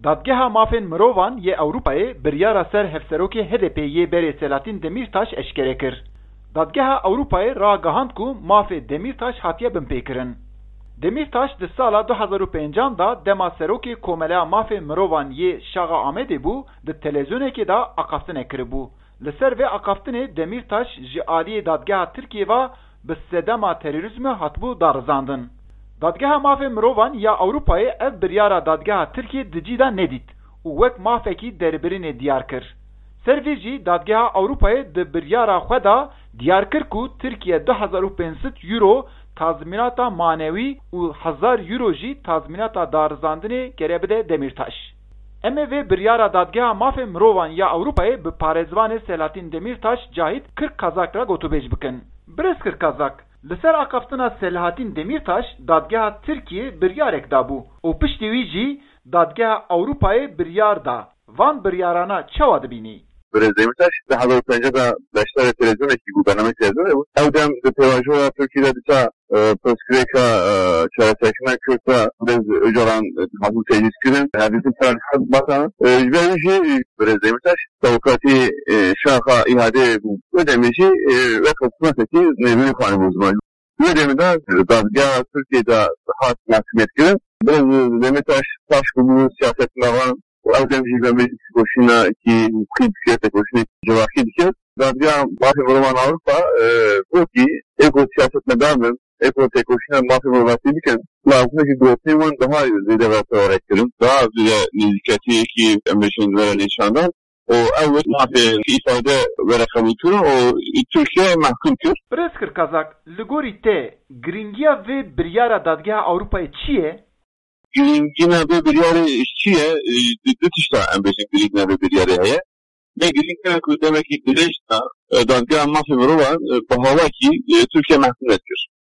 Dadgeha mafên mirovan yê Ewropayê biryara ser hevserokê HDP'yê berê Selahattin Demirtaş eşkere kir. Dadgeha Ewropayê ragihand ku mafê Demirtaş hatiye binpêkirin. Demirtaş di sala 2005 da dema serokê Komeleya mafên mirovan yê Şaxa Amedê bû, di televizyonekê da aqaftinê kiribû. Li ser vê aqaftinê Demirtaş ji aliyê Dadgeha Tirkiye ve bi sedema terörizmê hatibû darizandin. Dadgeha mafên mirovan ya Ewropayê ev biryara Dadgeha Tirkiye di cî da nedît û wek mafekî derbirinê diyar kir. Ser vê jî Dadgeha Ewropayê di biryara xwe da diyar kir ku Tirkiye 2500 euro tazminata manevî û 1000 euro jî tazminata darizandinê gere bide Demirtaş. Em ê vê biryara Dadgeha mafên mirovan ya Ewropayê bi parêzvanê Selahattin Demirtaş Cahit Kırkazak ra gotûbêj bikin. Birêz Kırkazak, li ser aqaftina Selahattin Demirtaş Dadgeha Tirkiye biryarek dabû û piştî wî jî Dadgeha Ewropayê biryar da. Van biryarana çawa dibînî? Birêz Demirtaş di 2005 da beşdara televizyonekî bû, bernameya televizyonê bû. Ew dem di pêvajoya Tirkiyeyê de dîsa pirsgirêka çareserkirina Kurd da birêz Öcalan hatibû tecdît kirin. Hevdîtin Ferhat Bakan. Ji ber wî jî Birêz Demirtaş tewkatî Şaxa îhadeyê bû. Wê demê jî wek hikûmetekî nêvînê xwanî bû ziman. Wê demê de Dadgeha Tirkiyeyê da hat mahkumiyet kirin. Birêz Demirtaş taş bû siyasetmevan ew dem jî be koşîna ki xît koşîna cevakî dike. Dadgeha mafê mirovan Ewropa gotî eko siyasetmedar bin, eko têkoşîna mafê mirovatî bikin. Lazimekî gotinên wan daha zêde ve teorek kirin. Daha zêde nêzîketiyekî em bêjin were nîşandan. O ew mafê îfade were qebûl kirin û Tirkiye mahkum kir. Birêz Kırkazak, li gorî te giringiya vê biryara Dadgeha Ewropayê çi ye? Girîngîna vê biryarê çi ye? Du tişta em bêjin girîngîna vê biryarê heye. Ne girîngîna ku demekî dirêj da Dadgeha mafê mirovan bi hawakî Tirkiye mahkum kir.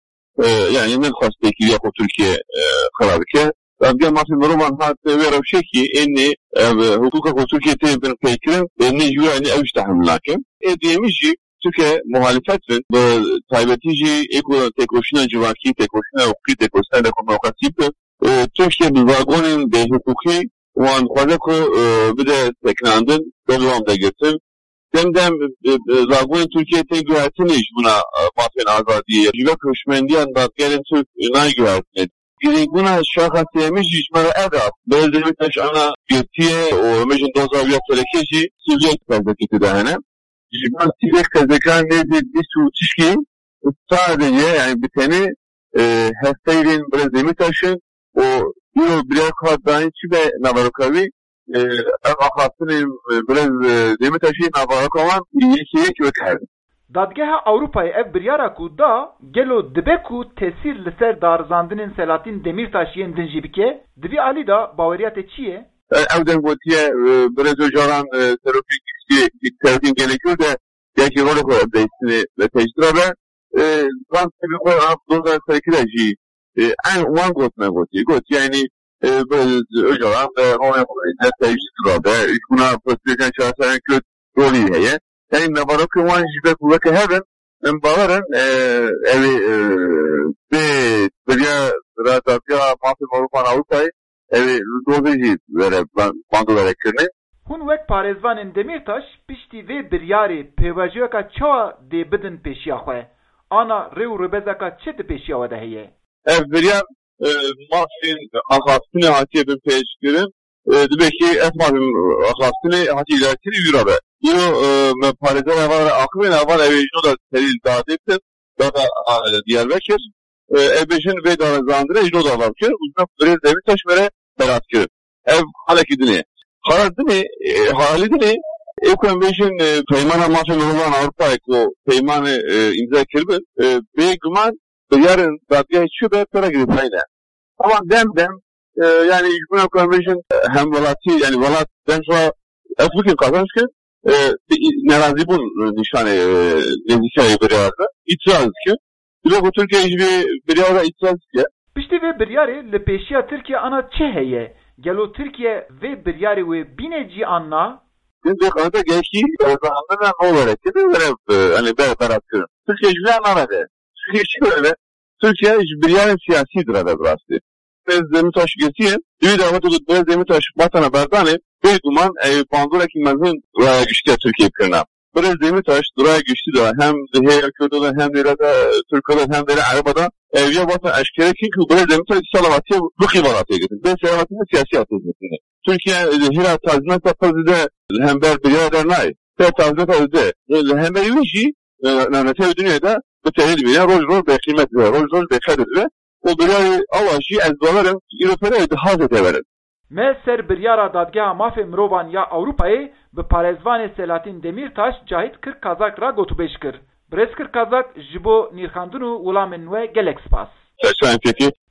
Yani ne xwastekî ya xwe Tirkiye xera bike. Dadgeha mafê mirovan hat wê rewşekî ênî hukûka xwe Tirkiye tê bin pêkirin ênî ji we ew ji tehemûl nakin. Dêmî jî Tirkiye muhalefet bin bi taybetî jî eko têkoşîna civakî, têkoşîna hukukî, têkoşîna demokrasî bin. Türkiye bi vagonên bêhukukî wan xwaze ku bide teknandin berdewam de girtin. Demdem vagonên Tirkiye tê guhertinê ji bûna mafên azadiyê ji vek hişmendiyan dadgerên Türk nayguhertine. Girîngîna Şaxa Sêmî jî ji me re ev da. Birêz Demirtaş ana girtiye û hemêjin doza ya telekê jî siviyek fezlekî tide hene. Ji ber siviyek fezlekan nêzî bîst û tişkî sadece yani bi tenê hesteyrên Birêz Demirtaş'ın o birer kağıtlarını çibe navarokavî ev aqaftinê Birêz Demirtaş'ı navarokavan yekî wekerdin. Dadgeha Ewropayê ev biryara ku da gelo dibe ku tesîr li ser darizandinên Selahattin Demirtaş yên din jî bike, divî alî da baweriya te çi ye? Ew dem gotiye Birêz Öcalan serokê Selahattin gerekiyor de yekî rolê xwe bêjtinê ve tecdîra be van sebî xwe doza serkî de jî en wan gotme gotiye yani Öcalan rolê xwe tecdît kirabe bûna pirsgirêkan çareserên Kurd rolî heye. Yani navarokê wan ji vek û veke hebin em bawerin evê vê biryara Dadgeha mafê mirovan Ewropayê evê dozê jî were bando were kirine. Hûn wek parêzvanên Demirtaş piştî vê biryarê pêvajiyeka çawa dê bidin pêşiya xwe? Ana rê û rêbezeka çi di pêşiya we de heye? Ev biryar mafên aqaftinê hatiye bin pêşkirin dibe ki ev mafên aqaftinê hatiye ilerkirî wî be. Yo me parêzan evan aqibên evan evê jî da serî dadê bitin dada Diyarbekir ev bêjin vê darizandinê jî da lav kir û Birêz Demirtaş were berat kirin. Ev halekî dinê. Xarar dinê halî dinê ew ku em bêjin peymana mafên mirovan Ewropayê ku peymanê îmza kiribin bêguman biryarên Dadgehê çi be pera girîpayî ne. Ama dem yani ji bûna ku em bêjin hemwelatî yani welat dem şa ev bikin kazanç kirin nerazî bûn nîşanê nêzîkiyayê biryarda îtiraz dikin. Dilo ku Tirkiye ji vê biryara îtiraz dike. Piştî vê biryarê li pêşiya Tirkiye ana çi heye? Gelo Tirkiye vê biryarê wê bîne cî anna? Vê qanata gelkî zahandina no were kirin were hani berat kirin. Tirkiye ji vê anna nede. Tirkiye çi were? Türkiye ji biryarên siyasî dire be bi rastî. Brez Demirtaş getiye bir davet olup Brez Demirtaş vatana berdane bir duman banduraki mezun raya güçlü Türkiye kırına. Brez Demirtaş duraya güçlü de hem Zihaya Kürt'de hem de Türkiye'de hem de Araba'da evye vatan aşkere çünkü Brez Demirtaş salavatiye bu kıymalatı getirdi. Ben salavatiye siyasi atılmasını. Türkiye hira tazminat yapazide hem ber bir yerler nay. Ve tazminat yapazide hem ber yürüyüşü nanete dünyada bu tehlikeli bir rol beklimet ve rol bekledir ve o bir avajı ezbaların Avrupa'ya haz edeverir. Me ser biryara dadgeha mafê mirovan ya Avrupayê bi parêzvanê Selatin Demirtaş Cahit Kırkazak ra gotubeş kir. Brez Kırkazak ji bo nîrxandin û welamên we gelek spas. Peki